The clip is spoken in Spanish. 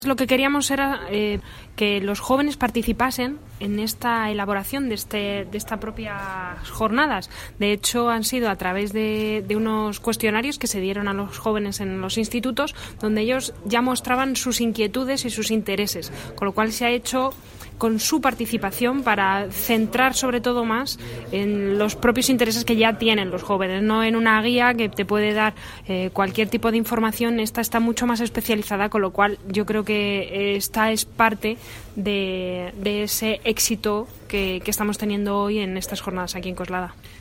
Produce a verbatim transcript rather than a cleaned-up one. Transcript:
Lo que queríamos era eh, que los jóvenes participasen en esta elaboración de, este, de estas propias jornadas. De hecho, han sido a través de, de unos cuestionarios que se dieron a los jóvenes en los institutos, donde ellos ya mostraban sus inquietudes y sus intereses, con lo cual se ha hecho con su participación para centrar sobre todo más en los propios intereses que ya tienen los jóvenes, no en una guía que te puede dar eh, cualquier tipo de información. Esta está mucho más especializada, con lo cual yo creo que esta es parte de, de ese éxito que, que estamos teniendo hoy en estas jornadas aquí en Coslada.